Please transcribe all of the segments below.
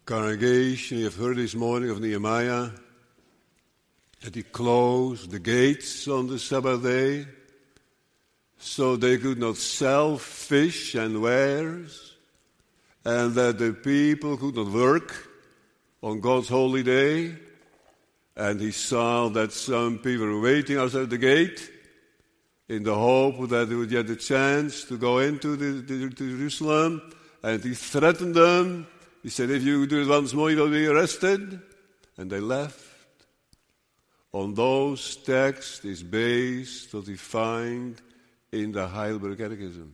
Congregation, you have heard this morning of Nehemiah that he closed the gates on the Sabbath day so they could not sell fish and wares, and that the people could not work on God's holy day. And he saw that some people were waiting outside the gate in the hope that they would get a chance to go into to Jerusalem, and he threatened them. He said, if you do it once more, you will be arrested. And they left. On those texts is based what we find in the Heidelberg Catechism.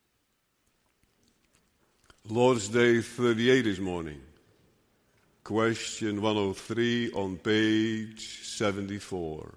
Lord's Day 38 this morning. Question 103 on page 74.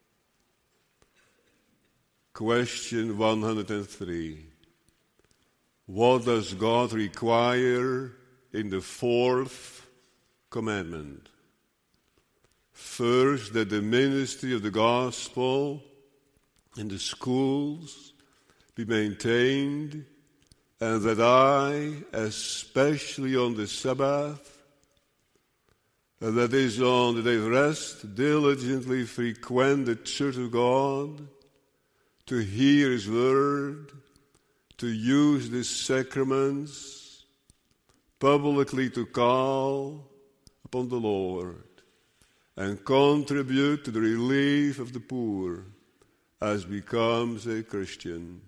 Question 103. What does God require in the fourth commandment? First, that the ministry of the gospel in the schools be maintained, and that I, especially on the Sabbath, and that is on the day of rest, diligently frequent the church of God, to hear His word, to use the sacraments, publicly to call upon the Lord, and contribute to the relief of the poor as becomes a Christian.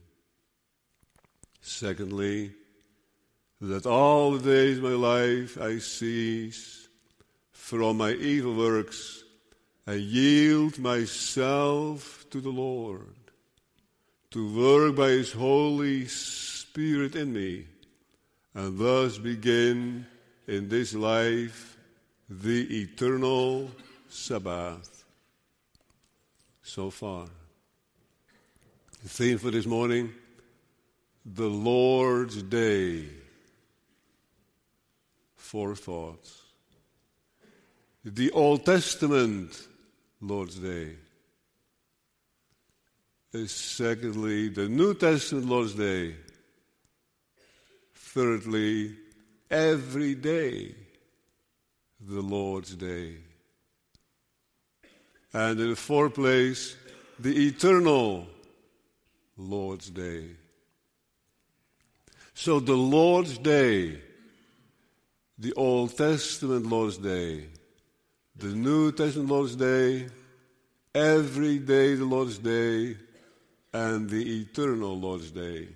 Secondly, that all the days of my life I cease from my evil works and yield myself to the Lord, to work by His Holy Spirit in me, and thus begin in this life the eternal Sabbath. So far. The theme for this morning, the Lord's Day. 4 thoughts. The Old Testament Lord's Day. Secondly, the New Testament Lord's Day. Thirdly, every day the Lord's Day. And in the fourth place, the eternal Lord's Day. So the Lord's Day, the Old Testament Lord's Day, the New Testament Lord's Day, every day the Lord's Day, and the eternal Lord's Day.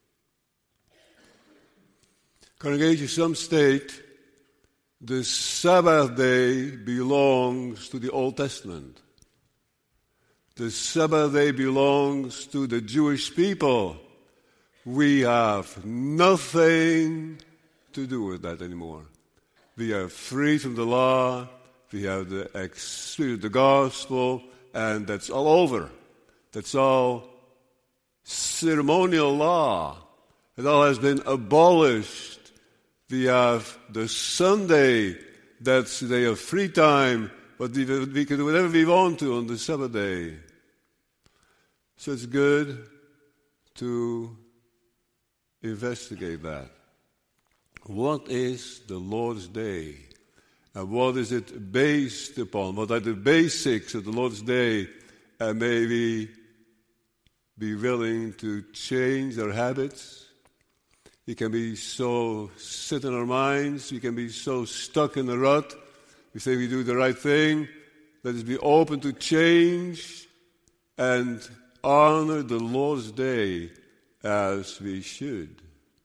Congregation, some state the Sabbath day belongs to the Old Testament. The Sabbath day belongs to the Jewish people. We have nothing to do with that anymore. We are free from the law. We have the experience of the gospel, and that's all over. That's all ceremonial law. It all has been abolished. We have the Sunday, that's the day of free time, but we can do whatever we want to on the Sabbath day. So it's good to investigate that. What is the Lord's Day? And what is it based upon? What are the basics of the Lord's Day? And may we be willing to change our habits. We can be so set in our minds. We can be so stuck in the rut. We say we do the right thing. Let us be open to change and honor the Lord's Day as we should.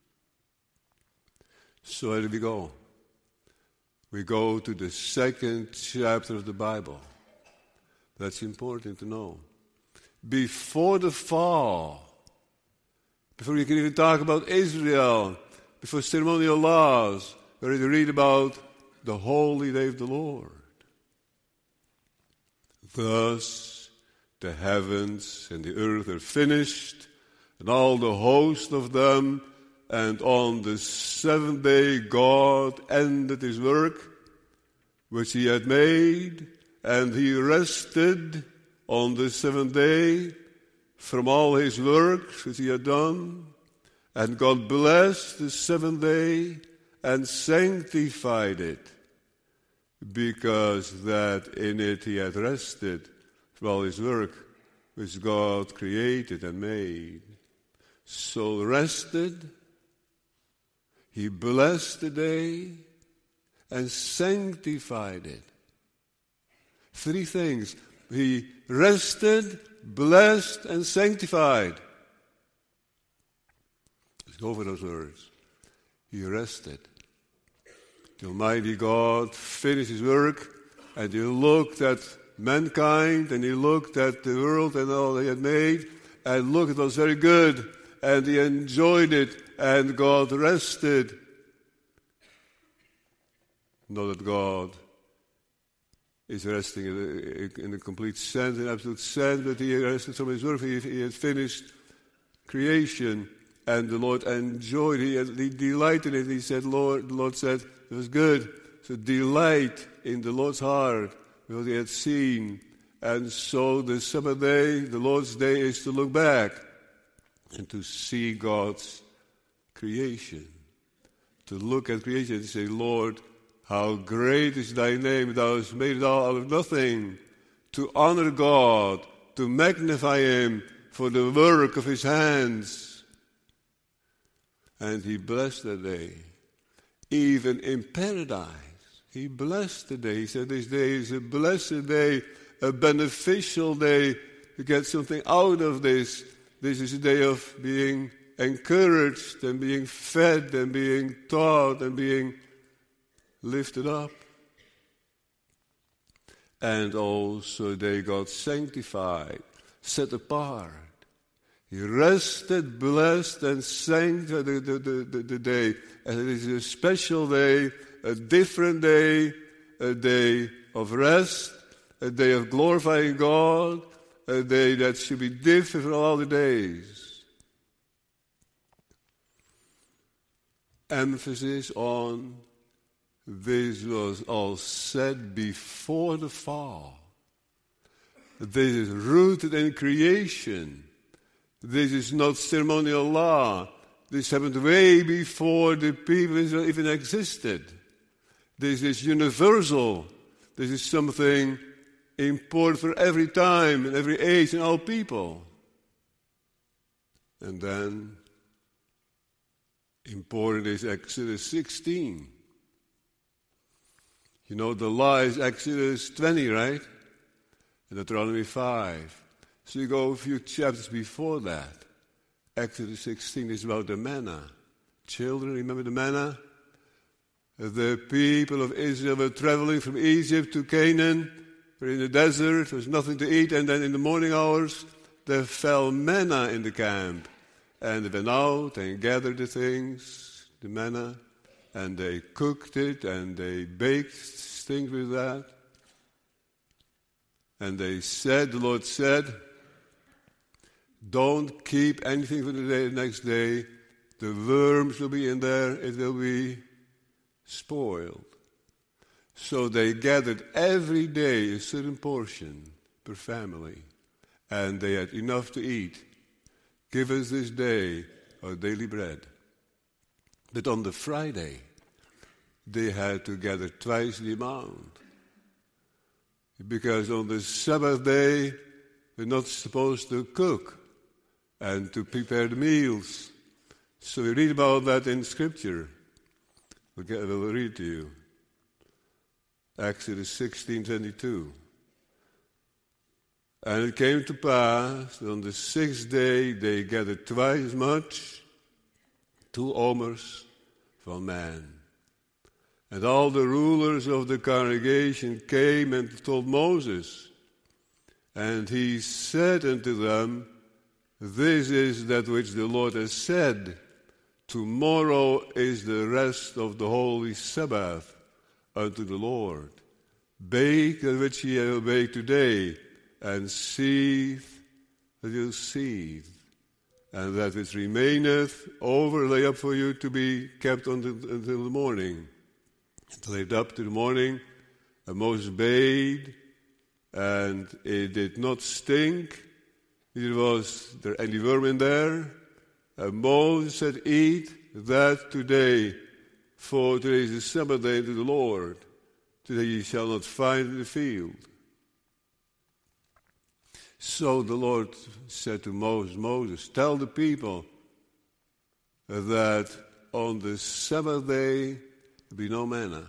So where do we go? We go to the second chapter of the Bible. That's important to know. Before the fall, before we can even talk about Israel, before ceremonial laws, we already read about the holy day of the Lord. Thus, the heavens and the earth are finished, and all the host of them, and on the seventh day God ended His work, which He had made, and He rested on the seventh day from all His works which He had done. And God blessed the seventh day and sanctified it, because that in it he had rested from all his work which God created and made. So rested, he blessed the day and sanctified it. 3 things. He rested, blessed, and sanctified. Let's go over those words. He rested. The Almighty God finished his work, and he looked at mankind, and he looked at the world and all he had made, and looked, it was very good, and he enjoyed it, and God rested. Not that God is resting in a complete sense, in absolute sense, but he rested from his work. He had finished creation, and the Lord enjoyed it. He delighted in it. He said, the Lord said, it was good. So delight in the Lord's heart, because he had seen. And so the Sabbath day, the Lord's day, is to look back and to see God's creation. To look at creation and say, Lord, how great is thy name, thou hast made it all out of nothing. To honor God, to magnify him for the work of his hands. And he blessed the day. Even in paradise, he blessed the day. He said, this day is a blessed day, a beneficial day, to get something out of this. This is a day of being encouraged and being fed and being taught and being lifted up. And also they got sanctified, set apart. He rested, blessed, and sanctified the day. And it is a special day, a different day, a day of rest, a day of glorifying God, a day that should be different from all the days. Emphasis on this was all said before the fall. This is rooted in creation. This is not ceremonial law. This happened way before the people of Israel even existed. This is universal. This is something important for every time and every age and all people. And then, important is Exodus 16. You know, the law is Exodus 20, right? And Deuteronomy 5. So you go a few chapters before that. Exodus 16 is about the manna. Children, remember the manna? The people of Israel were traveling from Egypt to Canaan. They were in the desert. There was nothing to eat. And then in the morning hours, there fell manna in the camp. And they went out and gathered the things, the manna, and they cooked it and they baked things with that. And they said, the Lord said, don't keep anything for the next day. The worms will be in there. It will be spoiled. So they gathered every day a certain portion per family. And they had enough to eat. Give us this day our daily bread. But on the Friday, they had to gather twice the amount. Because on the Sabbath day, they're not supposed to cook and to prepare the meals. So we read about that in Scripture. We'll read to you. Exodus 16:22. And it came to pass that on the 6th day they gathered twice as much, 2 omers for man. And all the rulers of the congregation came and told Moses. And he said unto them, this is that which the Lord has said. Tomorrow is the rest of the holy Sabbath unto the Lord. Bake that which ye have baked today, and seethe that you'll seethe. And that which remaineth over lay up for you to be kept until the morning. It laid up to the morning, and Moses bade, and it did not stink, neither was there any worm in there. And Moses said, eat that today, for today is the Sabbath day to the Lord. that ye shall not find in the field. So the Lord said to Moses, tell the people that on the Sabbath day there be no manna.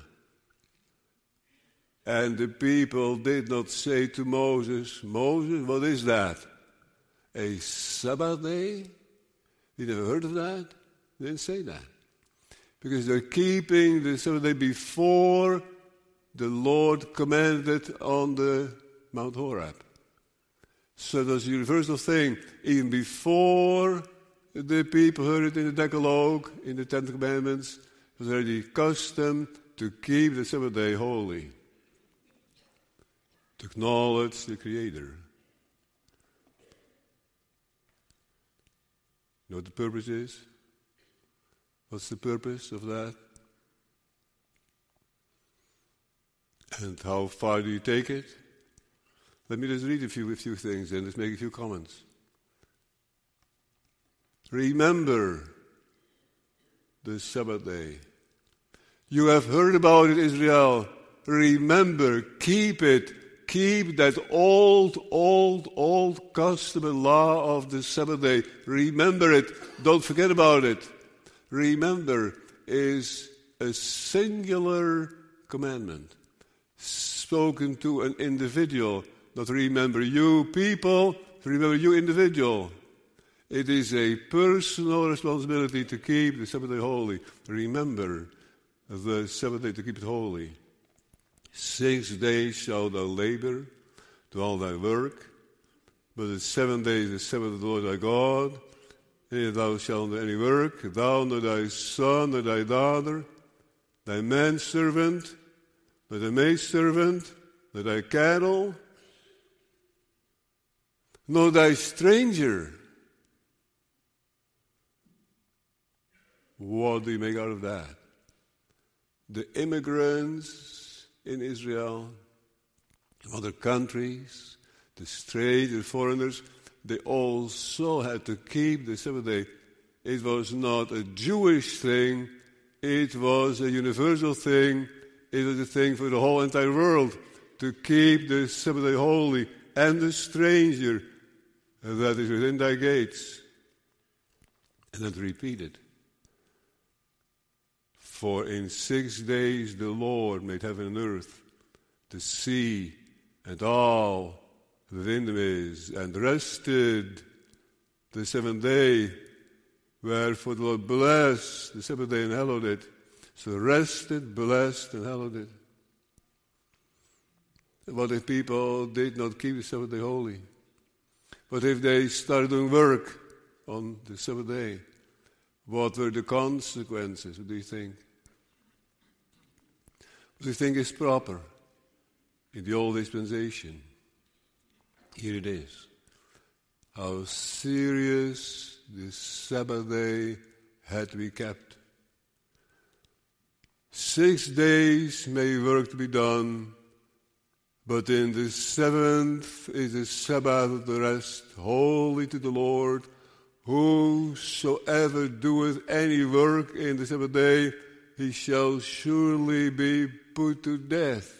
And the people did not say to Moses, Moses, what is that? A Sabbath day? You never heard of that? They didn't say that. Because they're keeping the Sabbath day before the Lord commanded on the Mount Horeb. So that's a universal thing. Even before the people heard it in the Decalogue, in the Ten Commandments, it was already custom to keep the Sabbath day holy. To acknowledge the Creator. You know what the purpose is? What's the purpose of that? And how far do you take it? Let me just read a few things and just make a few comments. Remember the Sabbath day. You have heard about it, Israel. Remember, keep it. Keep that old custom and law of the Sabbath day. Remember it. Don't forget about it. Remember is a singular commandment spoken to an individual. Not remember you people, remember you individual. It is a personal responsibility to keep the Sabbath day holy. Remember the Sabbath day to keep it holy. 6 days shalt thou labor, do all thy work, but the 7 days the Sabbath of the Lord thy God. And thou shalt not do any work, thou nor thy son nor thy daughter, thy manservant, nor thy maidservant, nor thy cattle, nor thy stranger. What do you make out of that? The immigrants in Israel, other countries, the strangers, the foreigners, they also had to keep the Sabbath day. It was not a Jewish thing. It was a universal thing. It was a thing for the whole entire world to keep the Sabbath day holy. And the stranger that is within thy gates. And then repeat it. For in 6 days the Lord made heaven and earth, the sea and all within them is, and rested the seventh day. Wherefore the Lord blessed the seventh day and hallowed it. So rested, blessed, and hallowed it. What if people did not keep the Sabbath day holy? What if they started doing work on the Sabbath day? What were the consequences? What do you think? What do you think is proper in the old dispensation? Here it is. How serious the Sabbath day had to be kept. 6 days may work to be done, but in the seventh is the Sabbath of the rest, holy to the Lord. Whosoever doeth any work in the Sabbath day, he shall surely be put to death.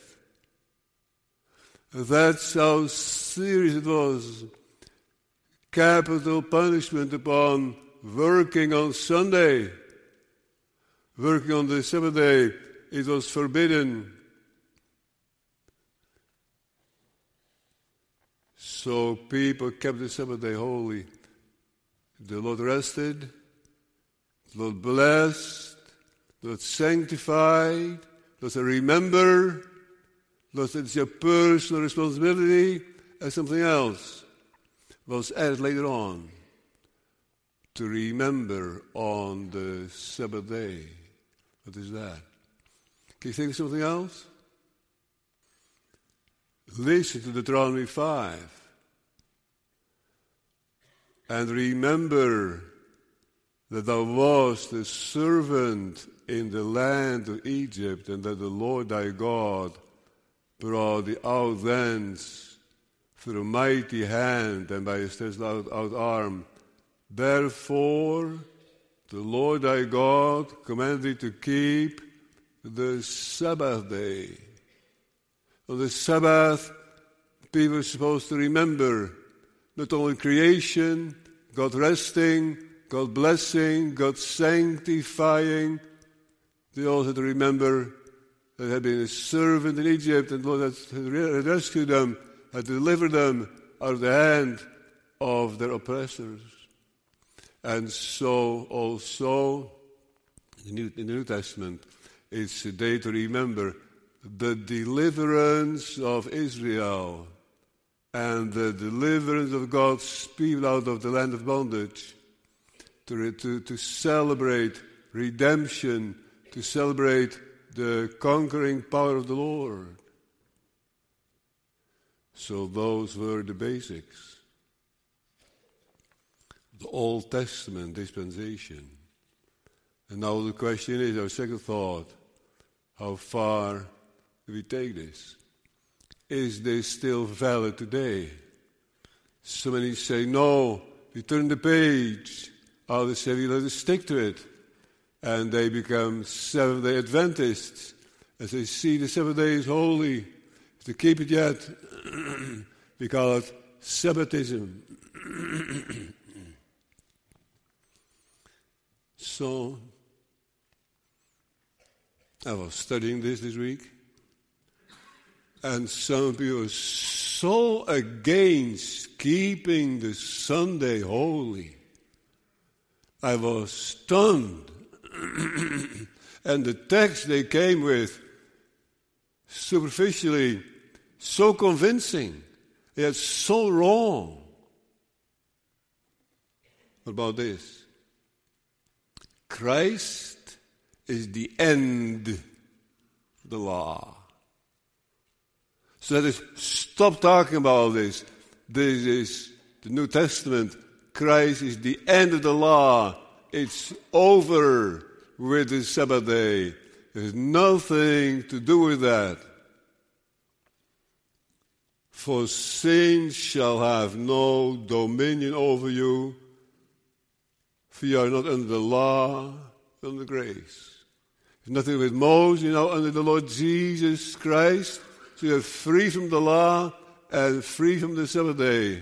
That's how serious it was. Capital punishment upon working on Sunday. Working on the Sabbath day, it was forbidden. So people kept the Sabbath day holy. The Lord rested, the Lord blessed, the Lord sanctified, the Lord said, remember, the Lord said it's your personal responsibility, and something else was added later on, to remember on the Sabbath day. What is that? Can you think of something else? Listen to Deuteronomy 5. And remember that thou wast a servant in the land of Egypt, and that the Lord thy God brought thee out thence through a mighty hand and by a stretched out arm. Therefore, the Lord thy God commanded thee to keep the Sabbath day. On the Sabbath, people are supposed to remember not only creation, God resting, God blessing, God sanctifying. They also had to remember that they had been a servant in Egypt, and the Lord had rescued them, had delivered them out of the hand of their oppressors. And so also in the New Testament, it's a day to remember the deliverance of Israel and the deliverance of God's people out of the land of bondage, to celebrate redemption, to celebrate the conquering power of the Lord. So those were the basics. The Old Testament dispensation. And now the question is, our second thought, how far do we take this? Is this still valid today? So many say, no, we turn the page. Others say, we let us stick to it. And they become Seventh-day Adventists. As they see the seventh day is holy, if they keep it yet, we call it Sabbatism. So, I was studying this week, and some people are so against keeping the Sunday holy. I was stunned. And the text they came with, superficially, so convincing, yet so wrong. What about this? Christ is the end of the law. So that is, stop talking about this. This is the New Testament. Christ is the end of the law. It's over with the Sabbath day. There's nothing to do with that. For sin shall have no dominion over you, for you are not under the law, but under grace. There's nothing with Moses, you're now under the Lord Jesus Christ. So you're free from the law and free from the Sabbath day.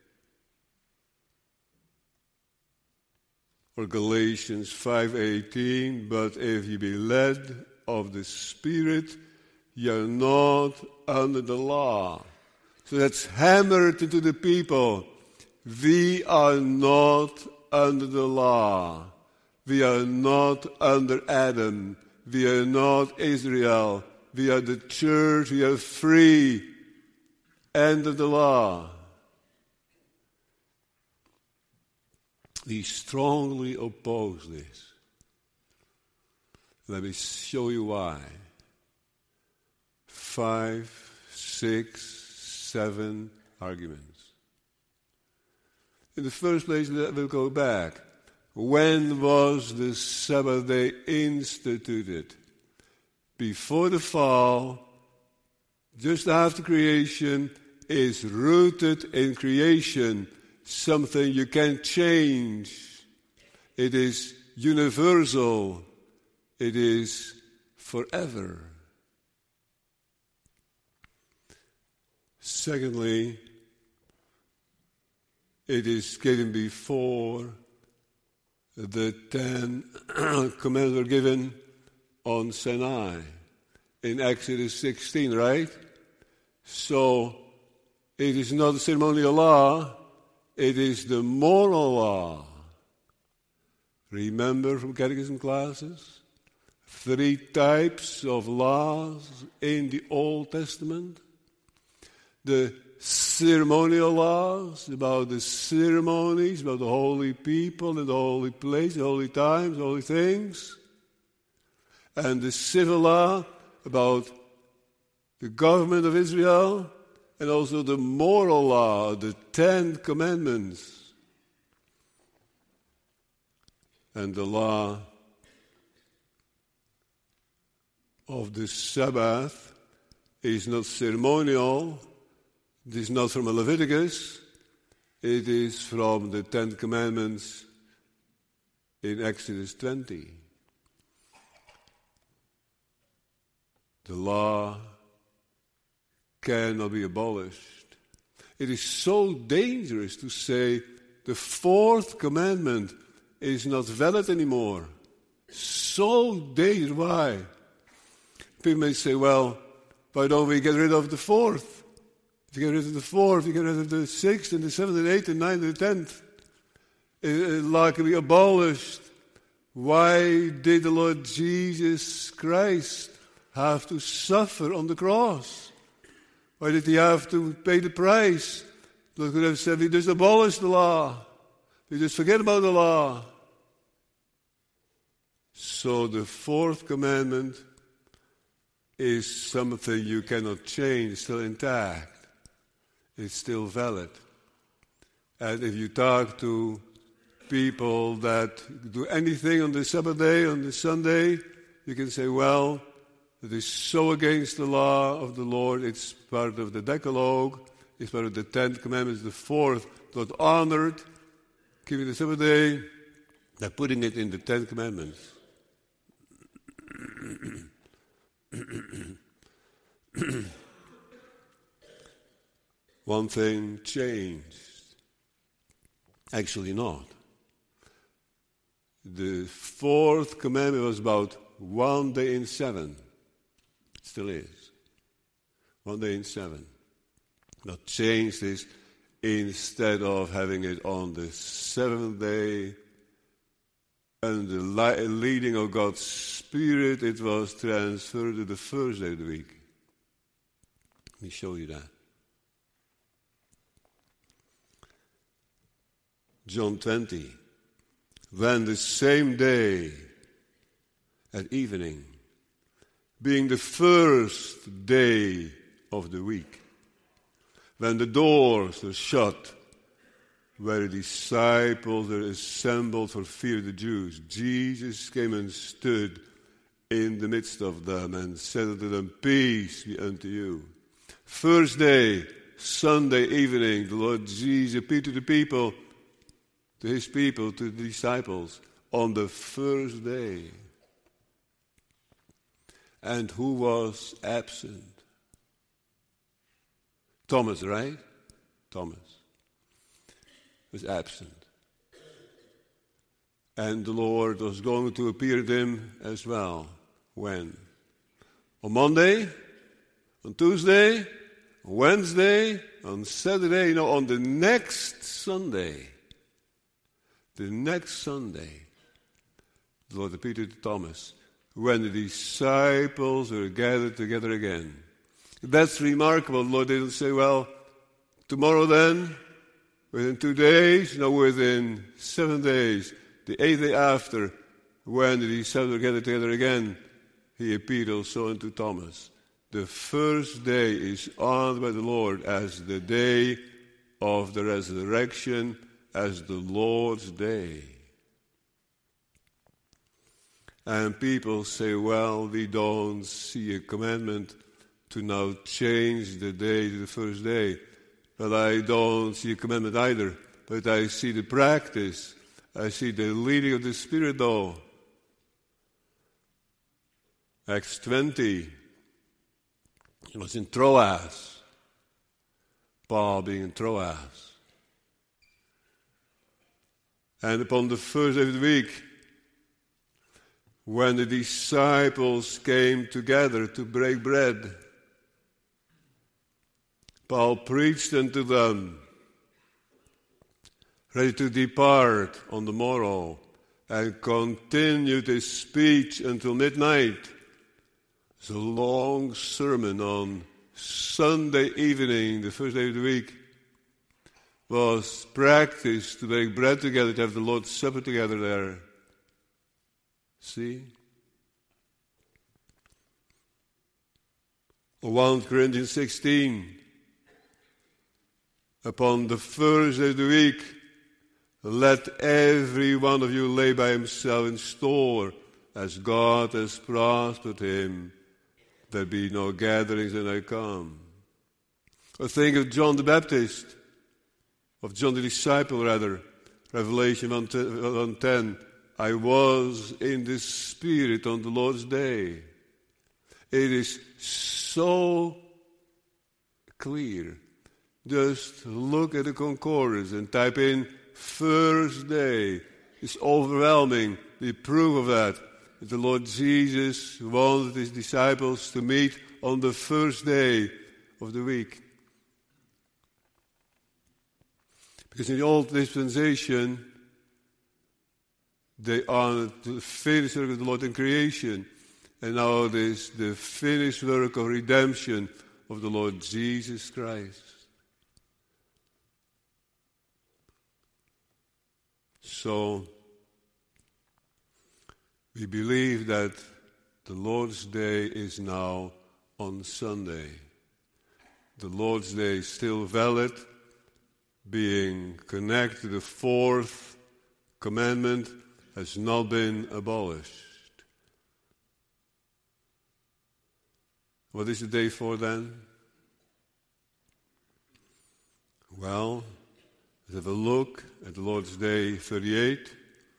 Or Galatians 5:18, but if you be led of the Spirit, you're not under the law. So that's hammered into the people. We are not under the law. We are not under Adam. We are not Israel. We are the church. We are free. End of the law. We strongly oppose this. Let me show you why. 5, 6, 7 arguments. In the first place, we'll go back. When was the Sabbath day instituted? Before the fall, just after creation, is rooted in creation. Something you can't change. It is universal. It is forever. Secondly, it is given before the 10 commandments were given on Sinai in Exodus 16, right? So it is not a ceremonial law. It is the moral law. Remember from catechism classes? 3 types of laws in the Old Testament. The ceremonial laws about the ceremonies, about the holy people and the holy place, the holy times, the holy things. And the civil law about the government of Israel. And also the moral law, the 10 commandments. And the law of the Sabbath is not ceremonial. It is not from Leviticus. It is from the 10 commandments in Exodus 20. The law cannot be abolished. It is so dangerous to say the fourth commandment is not valid anymore. So dangerous. Why? People may say, well, why don't we get rid of the fourth? If you get rid of the fourth, you get rid of the sixth and the seventh and eighth and ninth and the 10th. Law can be abolished. Why did the Lord Jesus Christ have to suffer on the cross? Why did he have to pay the price? They could have said, we just abolish the law. We just forget about the law. So the fourth commandment is something you cannot change, still intact. It's still valid. And if you talk to people that do anything on the Sabbath day, on the Sunday, you can say, well, it is so against the law of the Lord. It's part of the Decalogue. It's part of the 10th commandment. The fourth, not honored, keeping the Sabbath day. They're putting it in the 10 commandments. One thing changed. Actually not. The fourth commandment was about 1 day in 7. It still is. 1 day in 7. What changed is, instead of having it on the 7th day, and the leading of God's Spirit, it was transferred to the first day of the week. Let me show you that. John 20. When the same day at evening, being the first day of the week, when the doors were shut, where the disciples were assembled for fear of the Jews, Jesus came and stood in the midst of them and said unto them, peace be unto you. First day, Sunday evening, the Lord Jesus appeared to the people, to his people, to the disciples, on the first day. And who was absent? Thomas, right? Thomas was absent. And the Lord was going to appear to him as well. When? On Monday, on Tuesday, on Wednesday, on Saturday, on the next Sunday. The next Sunday, the Lord appeared to Thomas when the disciples were gathered together again. That's remarkable. The Lord didn't say, well, tomorrow then, within 2 days, no, within 7 days, the 8th day after, when the disciples were gathered together again, he appeared also unto Thomas. The first day is honored by the Lord as the day of the resurrection, as the Lord's day. And people say, well, we don't see a commandment to now change the day to the first day. Well, I don't see a commandment either, but I see the practice. I see the leading of the Spirit, though. Acts 20. It was in Troas. Paul being in Troas. And upon the first day of the week, when the disciples came together to break bread, Paul preached unto them, ready to depart on the morrow, and continued his speech until midnight. It's a long sermon on Sunday evening, the first day of the week, was practiced to break bread together, to have the Lord's Supper together there. See? 1 Corinthians 16. Upon the first day of the week, let every one of you lay by himself in store, as God has prospered him. There be no gatherings when I come. Or think of John the Baptist, of John the disciple rather, Revelation 1:10. I was in the Spirit on the Lord's day. It is so clear. Just look at the concordance and type in first day. It's overwhelming, the proof of that. The Lord Jesus wanted his disciples to meet on the first day of the week. Because in the old dispensation, they honored the finished work of the Lord in creation. And now it is the finished work of redemption of the Lord Jesus Christ. So, we believe that the Lord's Day is now on Sunday. The Lord's Day is still valid, being connected to the fourth commandment, has not been abolished. What is the day for then? Well, let's have a look at the Lord's Day 38.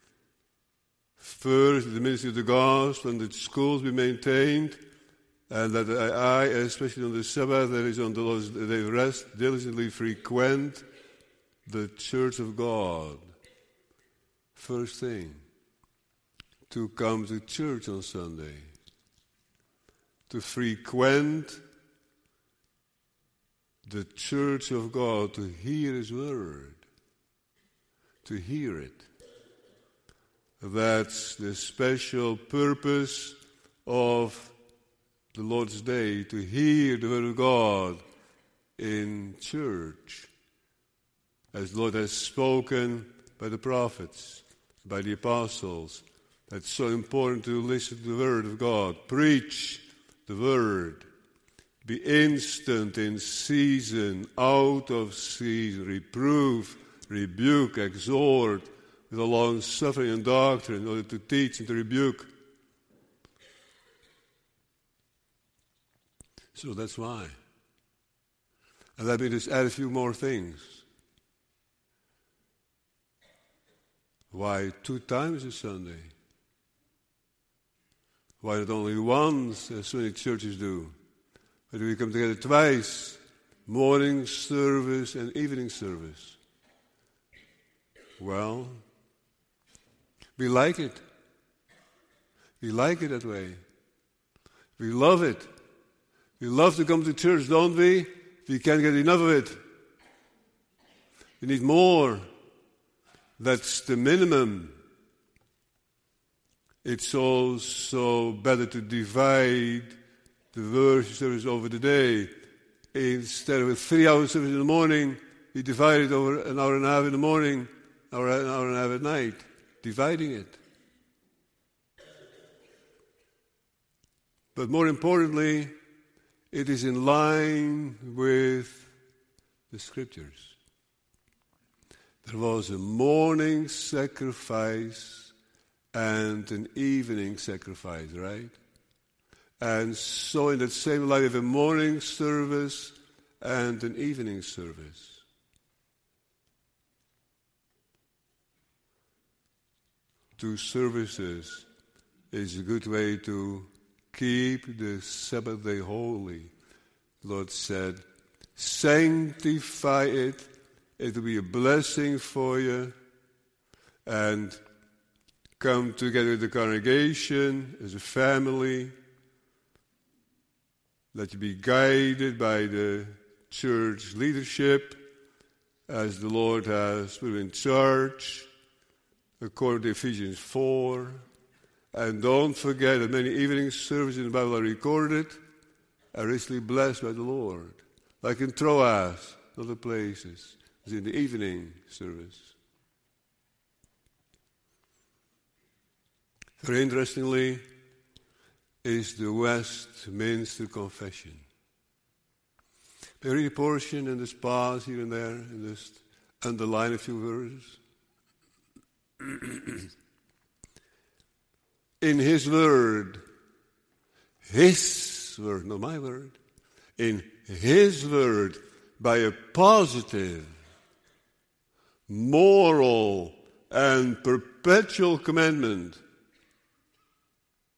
First, the ministry of the gospel and the schools be maintained, and that I, especially on the Sabbath, that is on the Lord's Day of rest, diligently frequent the church of God. First thing, to come to church on Sunday, to frequent the church of God, to hear his word, to hear it. That's the special purpose of the Lord's Day, to hear the word of God in church, as the Lord has spoken by the prophets, by the apostles. That's so important to listen to the word of God. Preach the word. Be instant in season, out of season. Reprove, rebuke, exhort, with a long suffering and doctrine, in order to teach and to rebuke. So that's why. And let me just add a few more things. Why 2 times a Sunday? Why not only once, as many churches do? Why do we come together twice? Morning service and evening service. Well, we like it. We like it that way. We love it. We love to come to church, don't we? We can't get enough of it. We need more. That's the minimum. It's also better to divide the worship service over the day. Instead of a 3-hour service in the morning, we divide it over an hour and a half in the morning, or an hour and a half at night, dividing it. But more importantly, it is in line with the Scriptures. There was a morning sacrifice and an evening sacrifice, right? And so in that same light, we have a morning service and an evening service. Two services is a good way to keep the Sabbath day holy. The Lord said, sanctify it. It will be a blessing for you. And come together with the congregation as a family. Let you be guided by the church leadership as the Lord has put in charge, according to Ephesians 4. And don't forget that many evening services in the Bible are recorded, are richly blessed by the Lord. Like in Troas, other places, it's in the evening service. Very interestingly, is the Westminster Confession. They read a portion and just pause here and there and just underline a few verses. In His word, not my word, in His word, by a positive, moral, and perpetual commandment,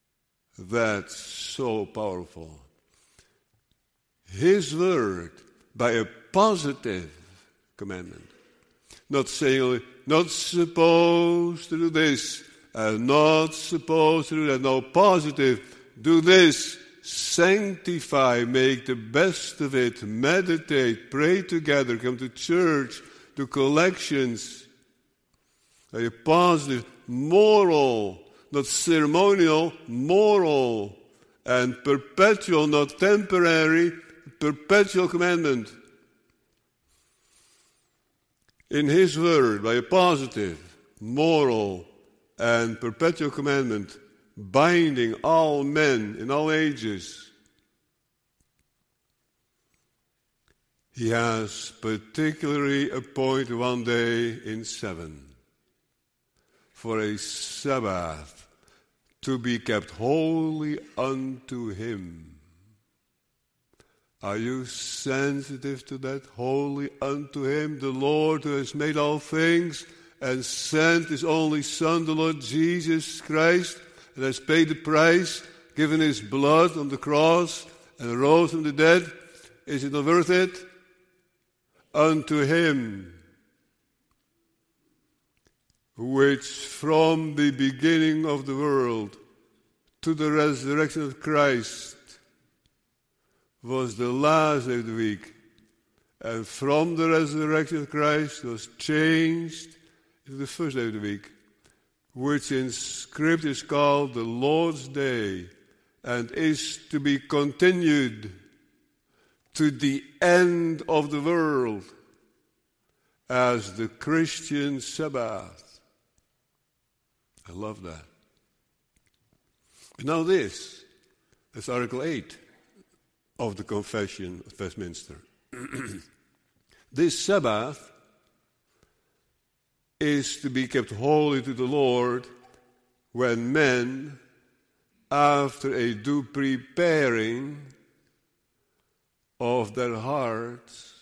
that's so powerful. His word, by a positive commandment. Not saying only, not supposed to do this, and not supposed to do that. No, positive, do this, sanctify, make the best of it, meditate, pray together, come to church, do collections. A positive, moral, not ceremonial, moral, and perpetual, not temporary, perpetual commandment. In His Word, by a positive, moral, and perpetual commandment, binding all men in all ages. He has particularly appointed one day in 7 for a Sabbath to be kept holy unto Him. Are you sensitive to that? Holy unto Him, the Lord who has made all things and sent His only Son, the Lord Jesus Christ, and has paid the price, given His blood on the cross, and rose from the dead. Is it not worth it? Unto Him, which from the beginning of the world to the resurrection of Christ was the last day of the week, and from the resurrection of Christ was changed into the first day of the week, which in Scripture is called the Lord's Day, and is to be continued to the end of the world as the Christian Sabbath. I love that. But now this, that's Article 8 of the Confession of Westminster. This Sabbath is to be kept holy to the Lord when men, after a due preparing of their hearts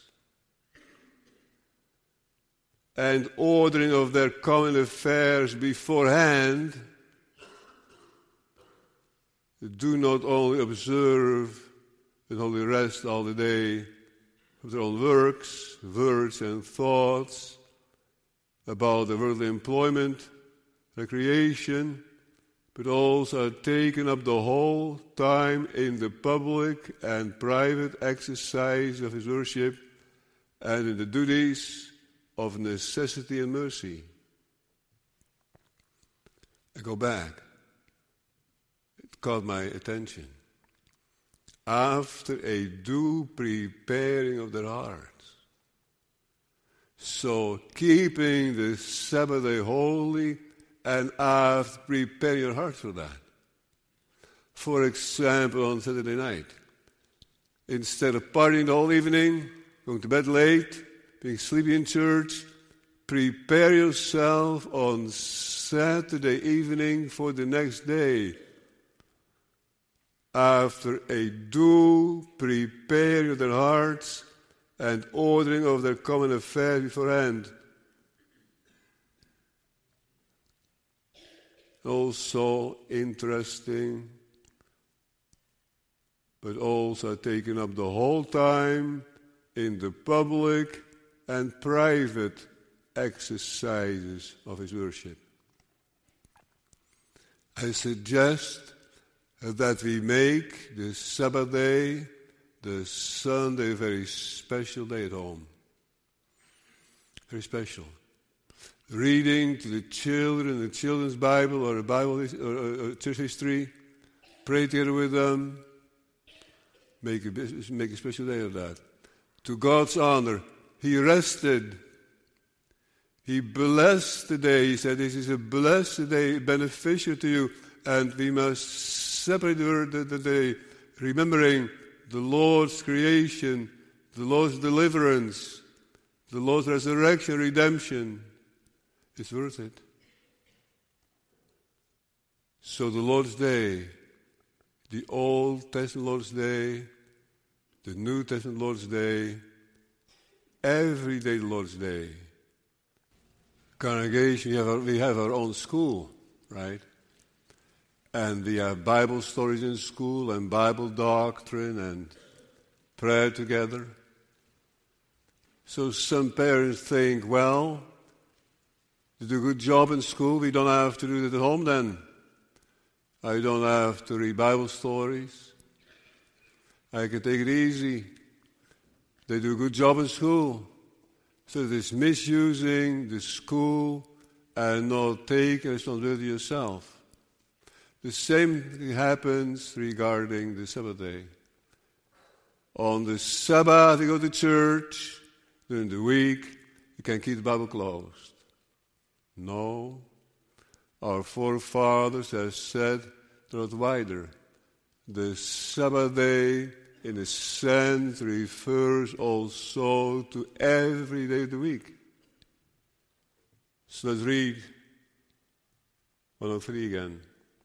and ordering of their common affairs beforehand, do not only observe the holy rest all the day of their own works, words, and thoughts about the worldly employment, recreation, but also are taken up the whole time in the public and private exercise of His worship and in the duties of necessity and mercy. I go back. It caught my attention. After a due preparing of their hearts. So keeping the Sabbath day holy and after preparing your heart for that. For example, on Saturday night, instead of partying the whole evening, going to bed late, being sleepy in church, prepare yourself on Saturday evening for the next day. After a due preparing of their hearts and ordering of their common affairs beforehand. Also interesting, but also taking up the whole time in the public and private exercises of His worship. I suggest that we make the Sabbath day, the Sunday, a very special day at home. Very special. Reading to the children, the children's Bible or a Bible or church history, pray together with them, make a special day of that. To God's honor, He rested. He blessed the day. He said, this is a blessed day, beneficial to you, and we must separate the day, remembering the Lord's creation, the Lord's deliverance, the Lord's resurrection, redemption. It's worth it. So the Lord's Day, the Old Testament Lord's Day, the New Testament Lord's Day, every day the Lord's Day. Congregation, we have our own school, right? And we have Bible stories in school and Bible doctrine and prayer together. So some parents think, well, you do a good job in school, we don't have to do it at home then. I don't have to read Bible stories. I can take it easy. They do a good job in school. So it is misusing the school and not taking responsibility yourself. The same thing happens regarding the Sabbath day. On the Sabbath, you go to church. During the week, you can keep the Bible closed. No. Our forefathers have said not wider. The Sabbath day, in a sense, refers also to every day of the week. So let's read 103 again.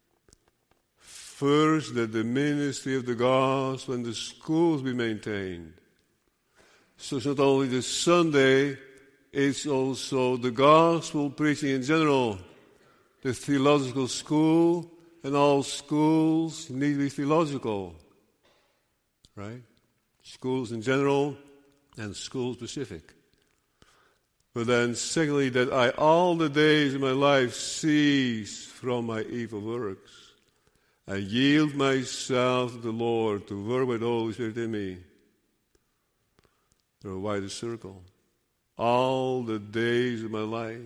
First, that the ministry of the gospel and the schools be maintained. So it's not only the Sunday, it's also the gospel preaching in general. The theological school, and all schools need to be theological. Right? Schools in general and school specific. But then secondly, that I all the days of my life cease from my evil works. I yield myself to the Lord to work with the Holy Spirit in me. Through a wider circle. All the days of my life.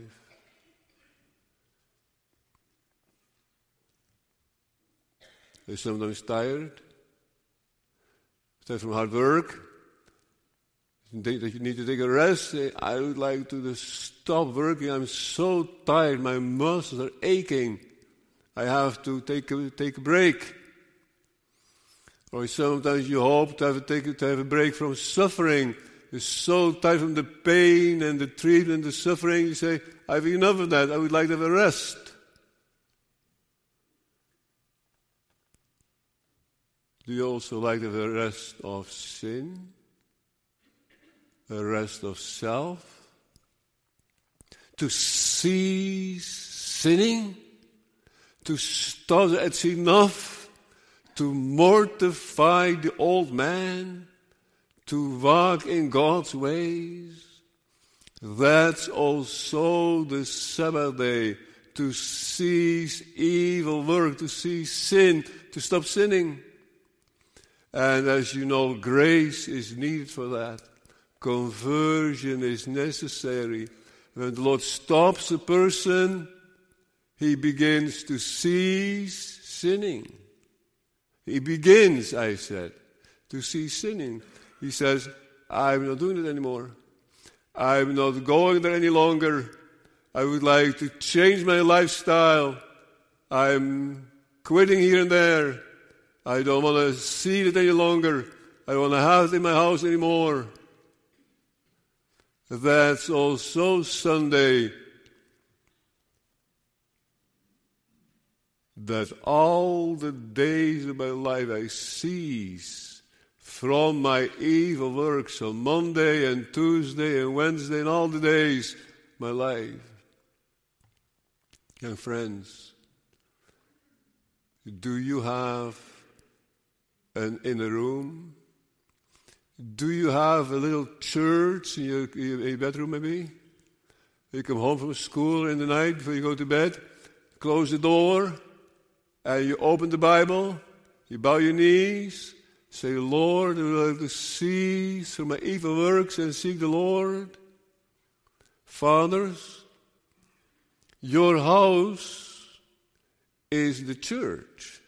Are you sometimes tired? From hard work, that you need to take a rest. I would like to just stop working. I'm so tired. My muscles are aching. I have to take a break. Or sometimes you hope to have a break from suffering. You're so tired from the pain and the treatment and the suffering. You say, I have enough of that. I would like to have a rest. Do you also like to have a rest of sin? A rest of self? To cease sinning? To stop, it's enough to mortify the old man? To walk in God's ways? That's also the Sabbath day. To cease evil work, to cease sin, to stop sinning. And as you know, grace is needed for that. Conversion is necessary. When the Lord stops a person, he begins to cease sinning. He begins, I said, to cease sinning. He says, I'm not doing it anymore. I'm not going there any longer. I would like to change my lifestyle. I'm quitting here and there. I don't want to see it any longer. I don't want to have it in my house anymore. That's also Sunday. That all the days of my life I cease from my evil works on Monday and Tuesday and Wednesday and all the days of my life. Young friends, do you have an inner room? Do you have a little church in your bedroom maybe? You come home from school in the night before you go to bed, close the door, and you open the Bible, you bow your knees, say, Lord, I would like to cease from my evil works and seek the Lord. Fathers, your house is the church.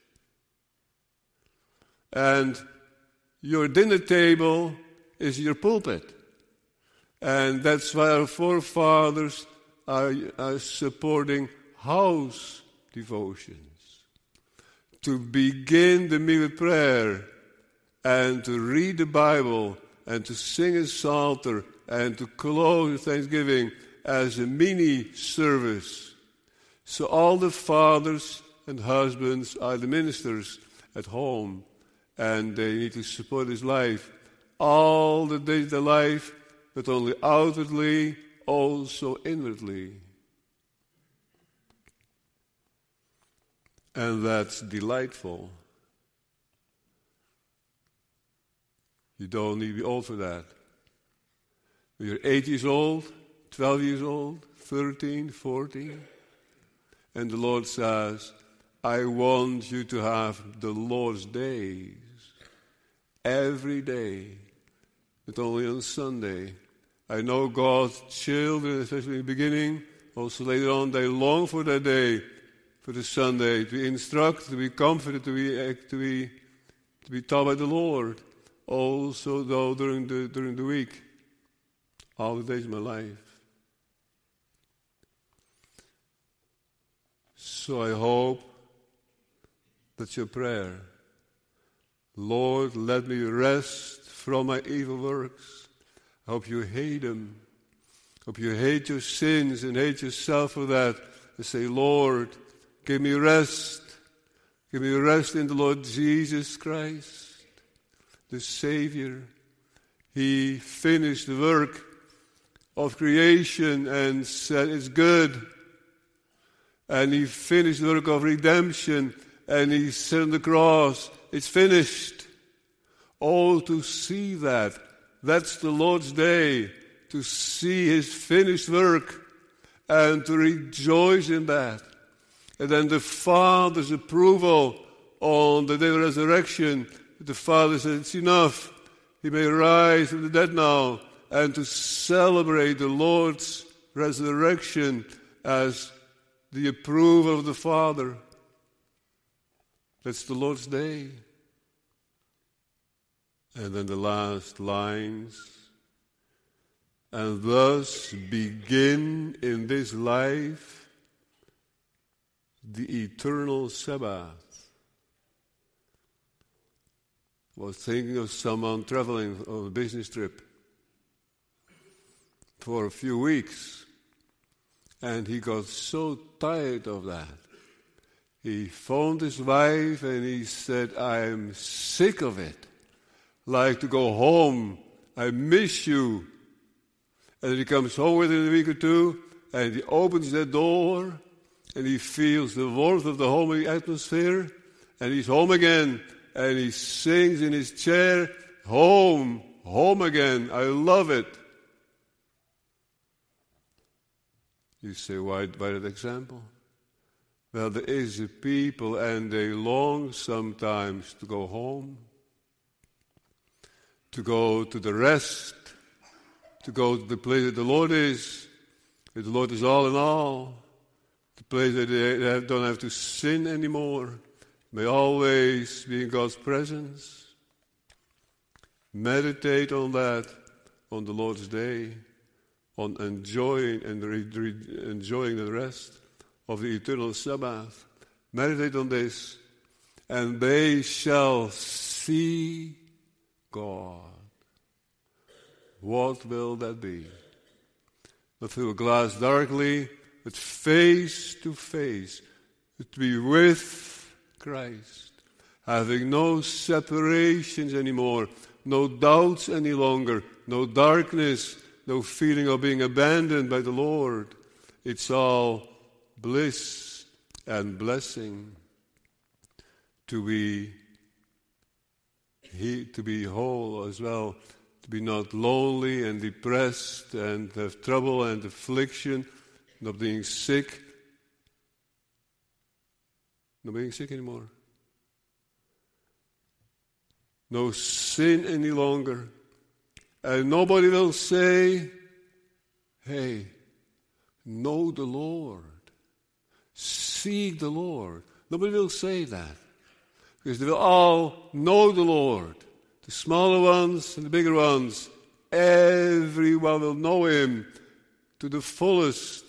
And your dinner table is your pulpit. And that's why our forefathers are supporting house devotions. To begin the meal with prayer and to read the Bible and to sing a psalter and to close with thanksgiving as a mini service. So all the fathers and husbands are the ministers at home. And they need to support his life all the days of their life, but only outwardly, also inwardly. And that's delightful. You don't need to be old for that. You're 8 years old, 12 years old, 13, 14. And the Lord says, I want you to have the Lord's days every day, not only on Sunday. I know God's children, especially in the beginning, also later on, they long for that day, for the Sunday, to be instructed, to be comforted, to be taught by the Lord. Also, though, during the week, all the days of my life. So I hope that's your prayer. Lord, let me rest from my evil works. I hope you hate them. I hope you hate your sins and hate yourself for that. And say, Lord, give me rest. Give me rest in the Lord Jesus Christ, the Savior. He finished the work of creation and said it's good. And he finished the work of redemption, and he said on the cross, it's finished. Oh, to see that. That's the Lord's day, to see his finished work and to rejoice in that. And then the Father's approval on the day of resurrection. The Father said, it's enough. He may rise from the dead now. And to celebrate the Lord's resurrection as the approval of the Father. That's the Lord's day. And then the last lines. And thus begin in this life the eternal Sabbath. I was thinking of someone traveling on a business trip for a few weeks. And he got so tired of that. He phoned his wife and he said, I'm sick of it. Like to go home. I miss you. And he comes home within a week or two and he opens that door and he feels the warmth of the homely atmosphere and he's home again and he sings in his chair, home, home again. I love it. You say, why that example? Well, there is a people and they long sometimes to go home, to go to the rest, to go to the place that the Lord is. That the Lord is all in all. The place that they don't have to sin anymore. May always be in God's presence. Meditate on that on the Lord's day. On enjoying enjoying the rest of the eternal Sabbath. Meditate on this, and they shall see God. What will that be? Not through a glass darkly, but face to face, to be with Christ, having no separations anymore, no doubts any longer, no darkness, no feeling of being abandoned by the Lord. It's all bliss and blessing to be whole as well, to be not lonely and depressed and have trouble and affliction, not being sick anymore. No sin any longer. And nobody will say, hey, know the Lord. Seek the Lord. Nobody will say that. Because they will all know the Lord. The smaller ones and the bigger ones. Everyone will know him to the fullest.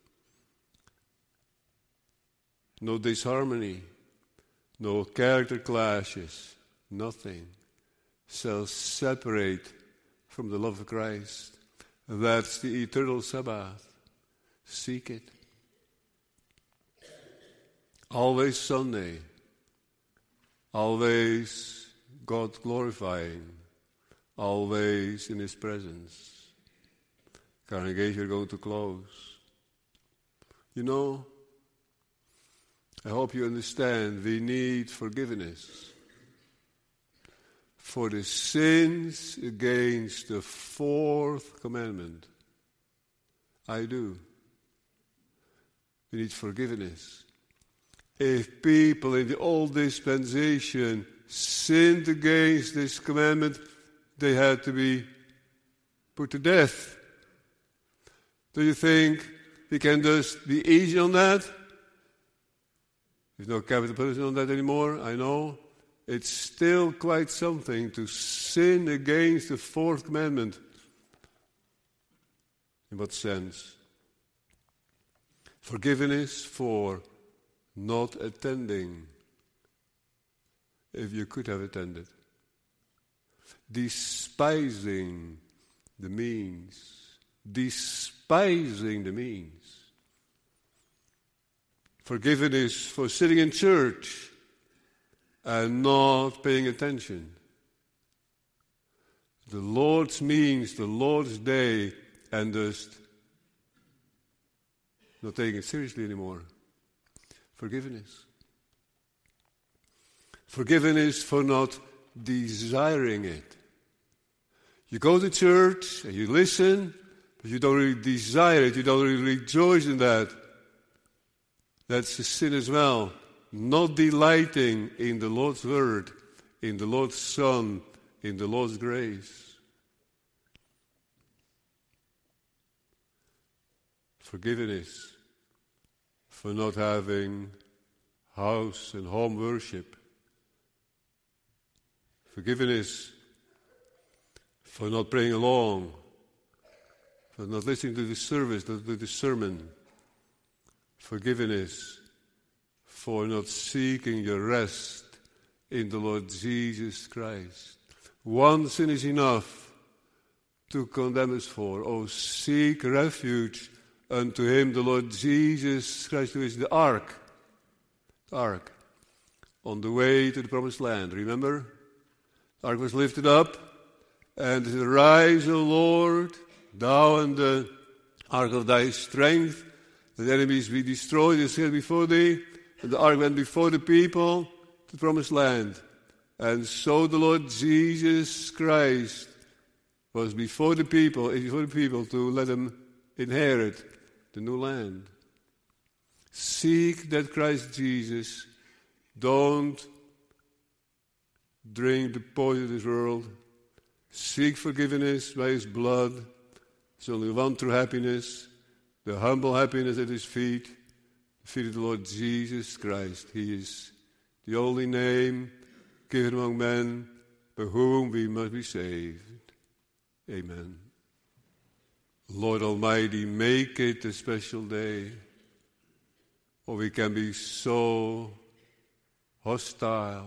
No disharmony. No character clashes. Nothing shall separate from the love of Christ. That's the eternal Sabbath. Seek it. Always Sunday. Always God glorifying. Always in his presence. Congregation, we're going to close. You know, I hope you understand we need forgiveness. for the sins against the fourth commandment. I do. We need forgiveness. If people in the old dispensation sinned against this commandment, they had to be put to death. Do you think we can just be easy on that? There's no capital punishment on that anymore, I know. It's still quite something to sin against the fourth commandment. In what sense? Forgiveness for not attending, if you could have attended. Despising the means. Despising the means. Forgiveness for sitting in church and not paying attention. The Lord's means, the Lord's day, and just not taking it seriously anymore. Forgiveness. Forgiveness for not desiring it. You go to church and you listen, but you don't really desire it, you don't really rejoice in that. That's a sin as well. Not delighting in the Lord's word, in the Lord's Son, in the Lord's grace. Forgiveness for not having house and home worship. Forgiveness for not praying along, for not listening to the service, to the sermon. Forgiveness for not seeking your rest in the Lord Jesus Christ. One sin is enough to condemn us for. Oh, seek refuge unto him, the Lord Jesus Christ, who is the ark. Ark. On the way to the promised land. Remember? The ark was lifted up, and it said, Arise, O Lord, thou and the ark of thy strength. The enemies be destroyed, they said before thee. And the ark went before the people to the promised land. And so the Lord Jesus Christ was before the people to let them inherit the new land. Seek that Christ Jesus. Don't drink the poison of this world. Seek forgiveness by his blood. There's only one true happiness. The humble happiness at his feet. The feet of the Lord Jesus Christ. He is the only name given among men by whom we must be saved. Amen. Lord Almighty, make it a special day. Or we can be so hostile,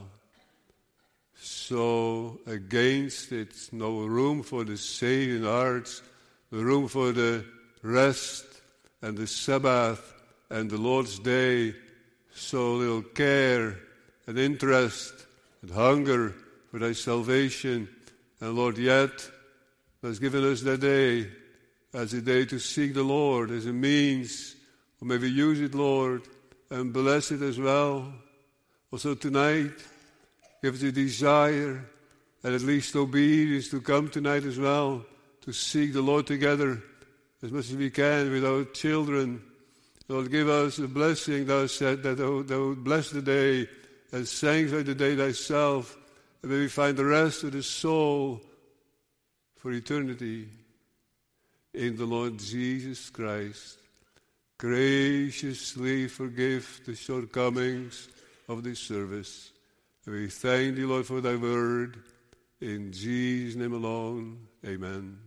so against it. No room for the saving hearts, no room for the rest and the Sabbath and the Lord's day. So little care and interest and hunger for thy salvation. And Lord, yet has given us that day as a day to seek the Lord as a means. Or maybe use it, Lord, and bless it as well. Also tonight, give us a desire and at least obedience to come tonight as well, to seek the Lord together as much as we can with our children. Lord, give us a blessing, thou said, that thou would bless the day and sanctify the day thyself, and may we find the rest of the soul for eternity in the Lord Jesus Christ. Graciously forgive the shortcomings of this service. And we thank thee, Lord, for thy word. In Jesus' name alone, amen.